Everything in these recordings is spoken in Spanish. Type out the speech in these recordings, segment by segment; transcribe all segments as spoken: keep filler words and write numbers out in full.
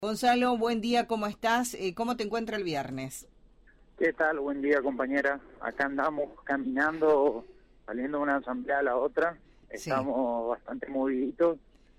Gonzalo, buen día, ¿cómo estás? Eh, ¿Cómo te encuentra el viernes? ¿Qué tal? Buen día, compañera. Acá andamos caminando, saliendo de una asamblea a la otra. Estamos sí. bastante moviditos,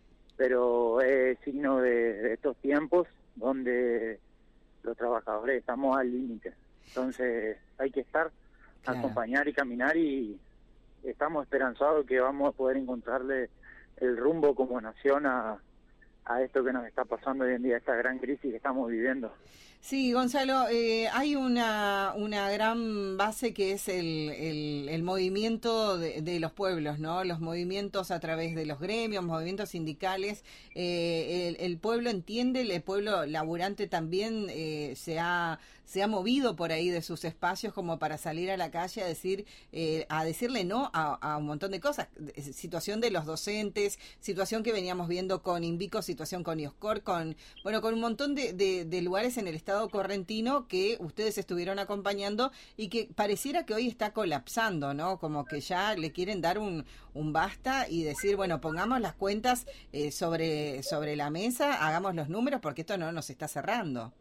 pero es signo de, de estos tiempos donde los trabajadores estamos al límite. Entonces hay que estar, claro. acompañar y caminar, y estamos esperanzados que vamos a poder encontrarle el rumbo como nación a a esto que nos está pasando hoy en día, esta gran crisis que estamos viviendo. Sí, Gonzalo, eh, hay una una gran base que es el, el, el movimiento de, de los pueblos, ¿no? Los movimientos a través de los gremios, movimientos sindicales. Eh, el, el pueblo entiende, el pueblo laburante también eh, se ha se ha movido por ahí de sus espacios como para salir a la calle a decir eh, a decirle no a, a un montón de cosas. Situación de los docentes, situación que veníamos viendo con Invico, situación con IOSCOR, con bueno con un montón de, de, de lugares en el estado correntino que ustedes estuvieron acompañando y que pareciera que hoy está colapsando, ¿no? Como que ya le quieren dar un, un basta y decir, bueno, pongamos las cuentas eh, sobre, sobre la mesa, hagamos los números porque esto no nos está cerrando.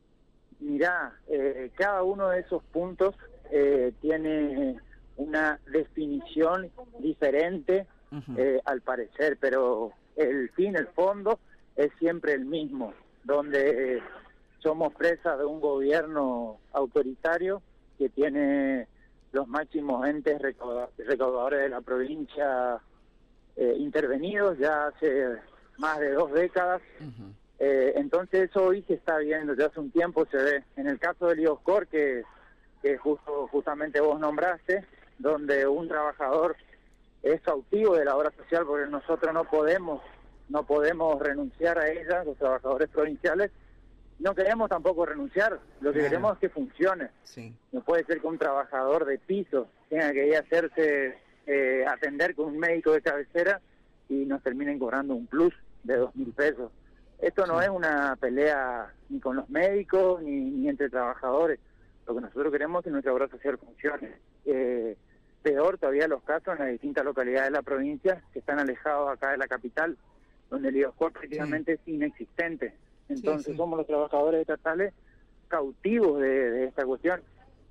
Mirá, eh, cada uno de esos puntos eh, tiene una definición diferente uh-huh. eh, al parecer, pero el fin, el fondo es siempre el mismo, donde eh, somos presa de un gobierno autoritario que tiene los máximos entes recaudadores de la provincia eh, intervenidos ya hace más de dos décadas. Uh-huh. Eh, entonces eso hoy se está viendo, ya hace un tiempo se ve. En el caso del IOSCOR, que, que justo justamente vos nombraste, donde un trabajador es cautivo de la obra social porque nosotros no podemos, no podemos renunciar a ella, los trabajadores provinciales. No queremos tampoco renunciar, lo que claro. queremos es que funcione. Sí. No puede ser que un trabajador de piso tenga que ir a hacerse, eh, atender con un médico de cabecera y nos terminen cobrando un plus de dos mil pesos. Esto no sí. es una pelea ni con los médicos ni, ni entre trabajadores. Lo que nosotros queremos es que nuestra obra social funcione. Eh, peor todavía los casos en las distintas localidades de la provincia que están alejados acá de la capital, donde el IOSCOR prácticamente sí. es inexistente. Entonces sí, sí. somos los trabajadores estatales cautivos de, de esta cuestión,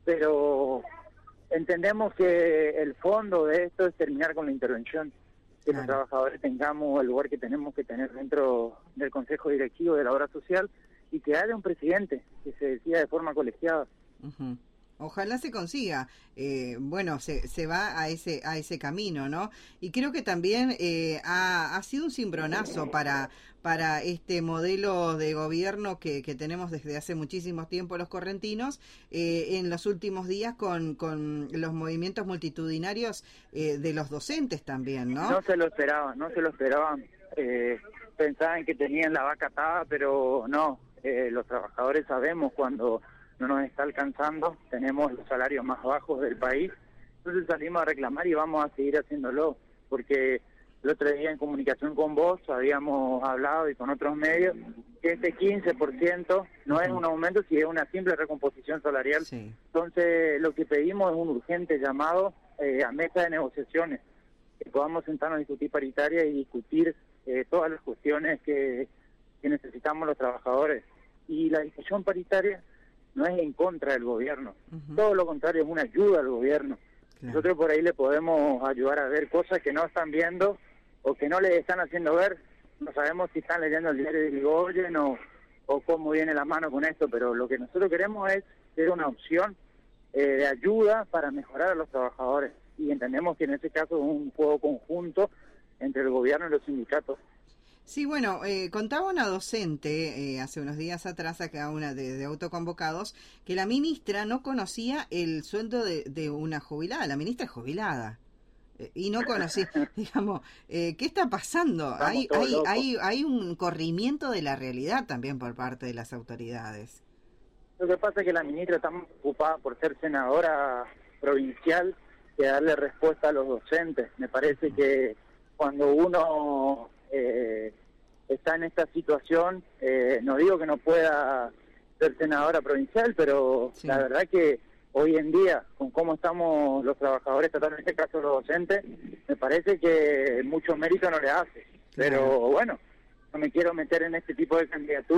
pero entendemos que el fondo de esto es terminar con la intervención, que claro. los trabajadores tengamos el lugar que tenemos que tener dentro del Consejo Directivo de la Obra Social y que haya un presidente que se decida de forma colegiada. Uh-huh. Ojalá se consiga. Eh, bueno, se, se va a ese a ese camino, ¿no? Y creo que también eh, ha, ha sido un cimbronazo para para este modelo de gobierno que, que tenemos desde hace muchísimo tiempo los correntinos, eh, en los últimos días con, con los movimientos multitudinarios eh, de los docentes también, ¿no? No se lo esperaban, no se lo esperaban. Eh, pensaban que tenían la vaca atada, pero no. Eh, los trabajadores sabemos cuando no nos está alcanzando, tenemos los salarios más bajos del país, entonces salimos a reclamar y vamos a seguir haciéndolo, porque el otro día en comunicación con vos habíamos hablado y con otros medios que este quince por ciento no es un aumento, sino es una simple recomposición salarial. Sí. Entonces lo que pedimos es un urgente llamado eh, a mesa de negociaciones, que podamos sentarnos a discutir paritaria y discutir eh, todas las cuestiones que, que necesitamos los trabajadores. Y la discusión paritaria no es en contra del gobierno, uh-huh. todo lo contrario, es una ayuda al gobierno. Claro. Nosotros por ahí le podemos ayudar a ver cosas que no están viendo o que no le están haciendo ver. No sabemos si están leyendo el diario de Irigoyen o, o cómo viene la mano con esto, pero lo que nosotros queremos es ser una opción eh, de ayuda para mejorar a los trabajadores. Y entendemos que en este caso es un juego conjunto entre el gobierno y los sindicatos. Sí, bueno, eh, contaba una docente eh, hace unos días atrás, acá una de, de autoconvocados, que la ministra no conocía el sueldo de, de una jubilada. La ministra es jubilada eh, y no conocía, digamos, eh, ¿qué está pasando? Hay, hay, hay, hay un corrimiento de la realidad también por parte de las autoridades. Lo que pasa es que la ministra está más ocupada por ser senadora provincial que darle respuesta a los docentes. Me parece que cuando uno Eh, está en esta situación, eh, no digo que no pueda ser senadora provincial, pero sí. la verdad que hoy en día, con cómo estamos los trabajadores, en este caso los docentes, me parece que mucho mérito no le hace. Pero bueno, no me quiero meter en este tipo de candidaturas.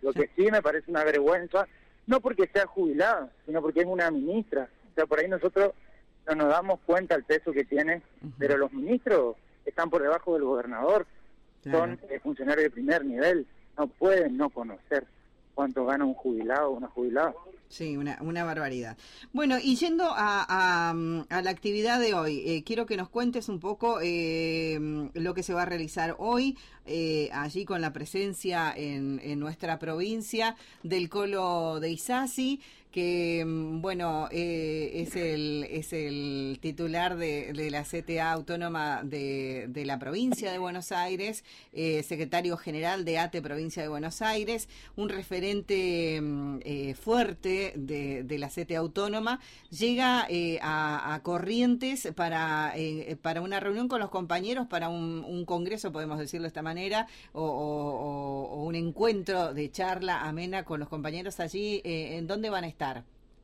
Lo que sí me parece una vergüenza, no porque sea jubilada, sino porque es una ministra. O sea, por ahí nosotros no nos damos cuenta del peso que tiene, uh-huh. pero los ministros están por debajo del gobernador, claro. son eh, funcionarios de primer nivel, no pueden no conocer cuánto gana un jubilado o una jubilada. Sí, una, una barbaridad. Bueno, y yendo a, a, a la actividad de hoy, eh, quiero que nos cuentes un poco eh, lo que se va a realizar hoy, eh, allí con la presencia en, en nuestra provincia del Colo de Isasi, que bueno, eh, es el es el titular de, de la C T A autónoma de, de la provincia de Buenos Aires, eh, secretario general de A T E Provincia de Buenos Aires, un referente eh, fuerte de, de la C T A autónoma, llega eh, a, a Corrientes para eh, para una reunión con los compañeros, para un, un congreso, podemos decirlo de esta manera, o, o, o un encuentro de charla amena con los compañeros allí. Eh, ¿en dónde van a estar?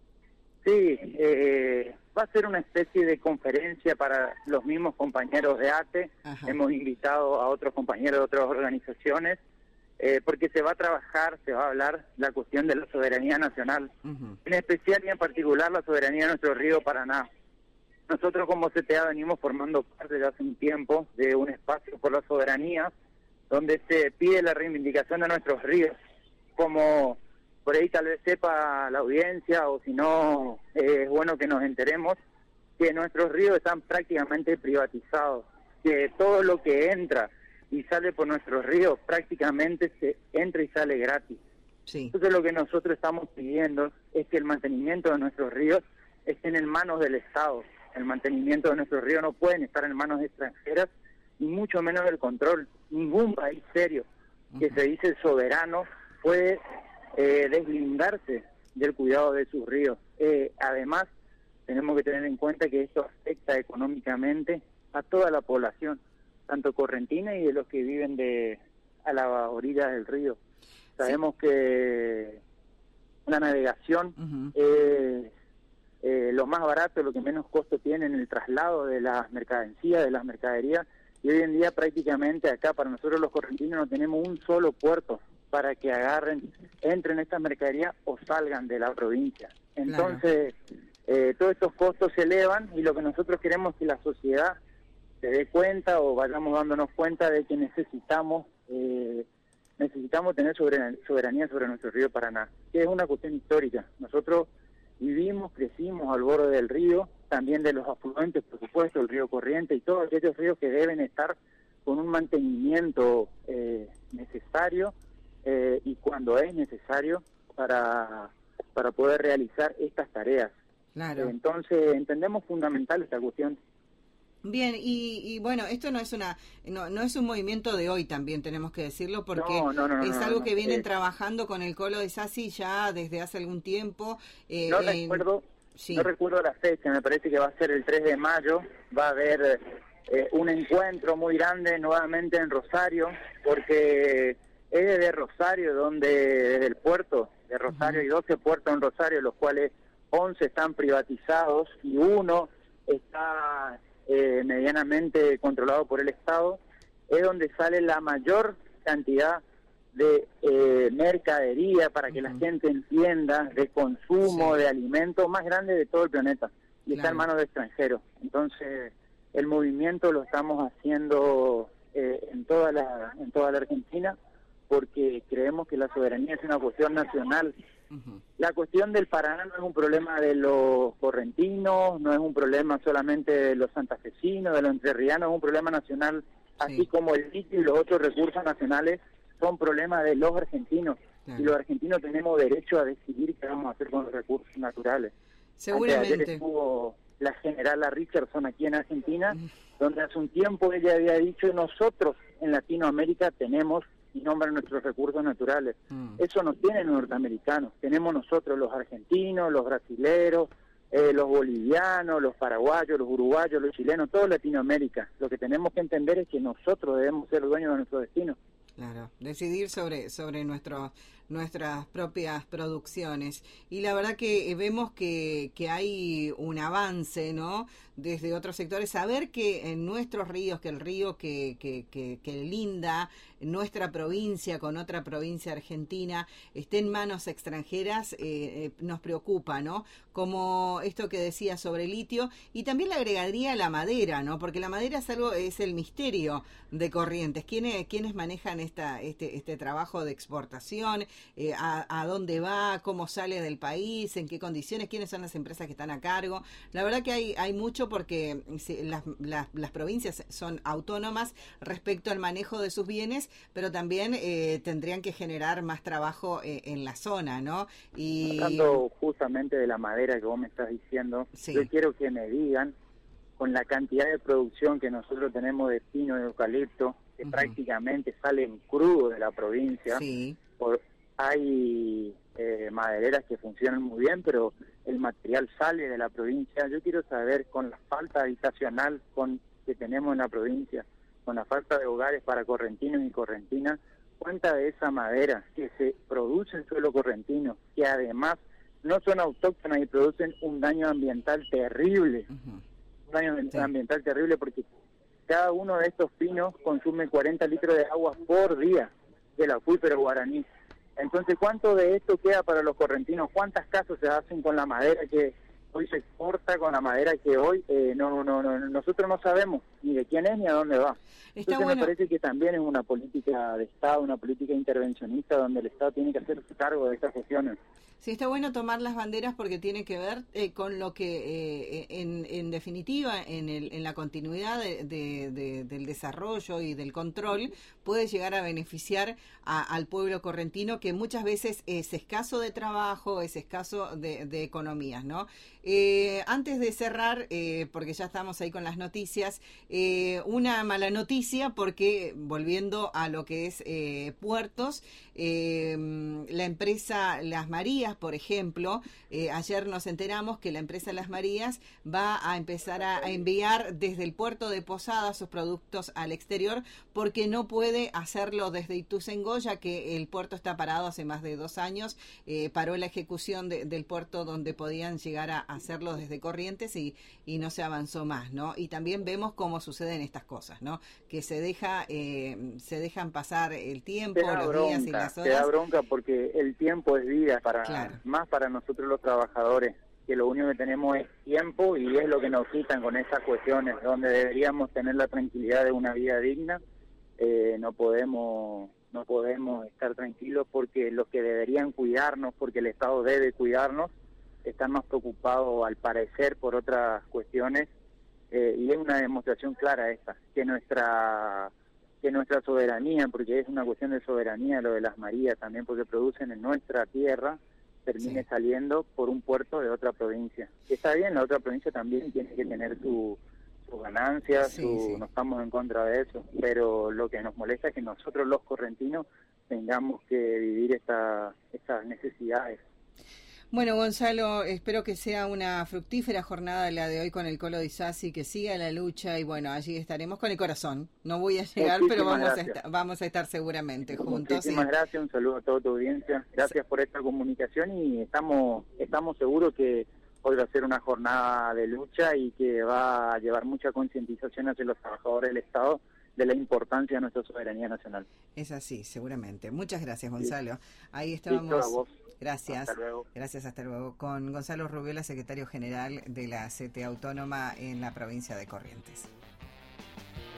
Sí, eh, va a ser una especie de conferencia para los mismos compañeros de A T E. Ajá. Hemos invitado a otros compañeros de otras organizaciones, eh, porque se va a trabajar, se va a hablar la cuestión de la soberanía nacional, uh-huh. en especial y en particular la soberanía de nuestro río Paraná. Nosotros como C T A venimos formando parte de hace un tiempo de un espacio por la soberanía, donde se pide la reivindicación de nuestros ríos, como por ahí tal vez sepa la audiencia, o si no, eh, es bueno que nos enteremos, que nuestros ríos están prácticamente privatizados, que todo lo que entra y sale por nuestros ríos prácticamente se entra y sale gratis. Sí. Entonces lo que nosotros estamos pidiendo es que el mantenimiento de nuestros ríos esté en manos del Estado. El mantenimiento de nuestros ríos no pueden estar en manos extranjeras, ni mucho menos el control. Ningún país serio que uh-huh. se dice soberano puede Eh, deslindarse del cuidado de sus ríos. Eh, además, tenemos que tener en cuenta que esto afecta económicamente a toda la población, tanto correntina y de los que viven de a la orilla del río. Sabemos sí. que la navegación uh-huh. es eh, lo más barato, lo que menos costo tiene en el traslado de las mercadencías, de las mercaderías, y hoy en día prácticamente acá para nosotros los correntinos no tenemos un solo puerto para que agarren, entren estas mercaderías o salgan de la provincia. Entonces, claro. eh, todos estos costos se elevan, y lo que nosotros queremos es que la sociedad se dé cuenta, o vayamos dándonos cuenta de que necesitamos eh, necesitamos tener soberanía sobre nuestro río Paraná, que es una cuestión histórica. Nosotros vivimos, crecimos al borde del río, también de los afluentes, por supuesto, el río Corrientes y todos aquellos ríos que deben estar con un mantenimiento eh, necesario, Eh, y cuando es necesario para para poder realizar estas tareas. Claro. Eh, entonces entendemos fundamental esta cuestión. Bien, y, y bueno, esto no es una no no es un movimiento de hoy, también tenemos que decirlo, porque no, no, no, es no, algo no, no, que vienen eh, trabajando con el Colo de Isasi ya desde hace algún tiempo. Eh, no recuerdo, sí. no recuerdo la fecha, me parece que va a ser el tres de mayo, va a haber eh, un encuentro muy grande nuevamente en Rosario, porque es desde Rosario, donde desde el puerto de Rosario, uh-huh. hay doce puertos en Rosario, los cuales once están privatizados y uno está eh, medianamente controlado por el Estado, es donde sale la mayor cantidad de eh, mercadería, para que uh-huh. la gente entienda, de consumo, sí. de alimentos, más grande de todo el planeta, y claro. está en manos de extranjeros. Entonces, el movimiento lo estamos haciendo eh, en toda la en toda la Argentina, porque creemos que la soberanía es una cuestión nacional. Uh-huh. La cuestión del Paraná no es un problema de los correntinos, no es un problema solamente de los santafesinos, de los entrerrianos, es un problema nacional, sí. así como el litio y los otros recursos nacionales son problemas de los argentinos, claro. y los argentinos tenemos derecho a decidir qué vamos a hacer con los recursos naturales. Seguramente. Ayer estuvo la generala Richardson aquí en Argentina, uh-huh. donde hace un tiempo ella había dicho, nosotros en Latinoamérica tenemos y nombran nuestros recursos naturales. Mm. Eso no tienen los norteamericanos, tenemos nosotros los argentinos, los brasileros, eh, los bolivianos, los paraguayos, los uruguayos, los chilenos, toda Latinoamérica. Lo que tenemos que entender es que nosotros debemos ser dueños de nuestro destino. Claro, decidir sobre sobre nuestro nuestras propias producciones. Y la verdad que vemos que, que hay un avance, ¿no?, desde otros sectores. Saber que en nuestros ríos, que el río que, que, que, que linda nuestra provincia con otra provincia argentina esté en manos extranjeras, eh, eh, nos preocupa, ¿no? Como esto que decía sobre el litio, y también le agregaría la madera, ¿no? Porque la madera es algo, es el misterio de Corrientes. ¿Quiénes, quiénes manejan esta, este, este trabajo de exportación? Eh, a, a dónde va, cómo sale del país, en qué condiciones, quiénes son las empresas que están a cargo. La verdad que hay, hay mucho porque si, las, las, las provincias son autónomas respecto al manejo de sus bienes, pero también eh, tendrían que generar más trabajo eh, en la zona, ¿no? Y hablando justamente de la madera que vos me estás diciendo, sí. Yo quiero que me digan, con la cantidad de producción que nosotros tenemos de pino y eucalipto, que uh-huh. prácticamente salen crudos de la provincia, sí. por, hay eh, madereras que funcionan muy bien, pero el material sale de la provincia. Yo quiero saber, con la falta habitacional con, que tenemos en la provincia, con la falta de hogares para correntinos y correntinas, cuánta de esa madera que se produce en suelo correntino, que además no son autóctonas y producen un daño ambiental terrible, uh-huh. un daño sí. ambiental terrible porque cada uno de estos pinos consume cuarenta litros de agua por día del acuífero guaraní. Entonces, ¿cuánto de esto queda para los correntinos? ¿Cuántas casas se hacen con la madera que hoy se exporta, con la madera que hoy eh, no, no, no, nosotros no sabemos ni de quién es ni a dónde va? Está Entonces bueno. Me parece que también es una política de Estado, una política intervencionista donde el Estado tiene que hacerse cargo de estas cuestiones. Sí, está bueno tomar las banderas porque tiene que ver eh, con lo que, eh, en, en definitiva, en, el, en la continuidad de, de, de, del desarrollo y del control, puede llegar a beneficiar a, al pueblo correntino, que muchas veces es escaso de trabajo, es escaso de, de economías, ¿no? Eh, antes de cerrar, eh, porque ya estamos ahí con las noticias, eh, una mala noticia porque, volviendo a lo que es eh, puertos, eh, la empresa Las Marías, por ejemplo, eh, ayer nos enteramos que la empresa Las Marías va a empezar a, a enviar desde el puerto de Posadas sus productos al exterior porque no puede hacerlo desde Ituzaingó, ya que el puerto está parado hace más de dos años, eh, paró la ejecución de, del puerto donde podían llegar a hacerlo desde Corrientes y, y no se avanzó más, ¿no? Y también vemos cómo suceden estas cosas, ¿no? Que se deja eh, se dejan pasar el tiempo, los bronca, días y las horas. Te da bronca porque el tiempo es vida para claro. más para nosotros los trabajadores, que lo único que tenemos es tiempo y es lo que nos quitan con estas cuestiones, donde deberíamos tener la tranquilidad de una vida digna. Eh, no podemos no podemos estar tranquilos porque los que deberían cuidarnos, porque el Estado debe cuidarnos, están más preocupados al parecer por otras cuestiones, eh, y es una demostración clara esta, que nuestra que nuestra soberanía, porque es una cuestión de soberanía lo de Las Marías también, porque producen en nuestra tierra, termine sí. saliendo por un puerto de otra provincia. Está bien, la otra provincia también tiene que tener su sus ganancias, sí, su, sí. no estamos en contra de eso, pero lo que nos molesta es que nosotros los correntinos tengamos que vivir esta, estas necesidades. Bueno, Gonzalo, espero que sea una fructífera jornada la de hoy con el Colo de Isasi, que siga la lucha y bueno, allí estaremos con el corazón. No voy a llegar, Muchísimas pero vamos a, estar, vamos a estar seguramente juntos. Muchísimas y... gracias, un saludo a toda tu audiencia. Gracias sí. por esta comunicación y estamos, estamos seguros que hoy va a ser una jornada de lucha y que va a llevar mucha concientización hacia los trabajadores del Estado de la importancia de nuestra soberanía nacional. Es así, seguramente. Muchas gracias, Gonzalo. Sí. Ahí estábamos. Listo, a vos. Gracias. Hasta luego. Gracias, hasta luego. Con Gonzalo Rubiola, secretario general de la C T Autónoma en la provincia de Corrientes.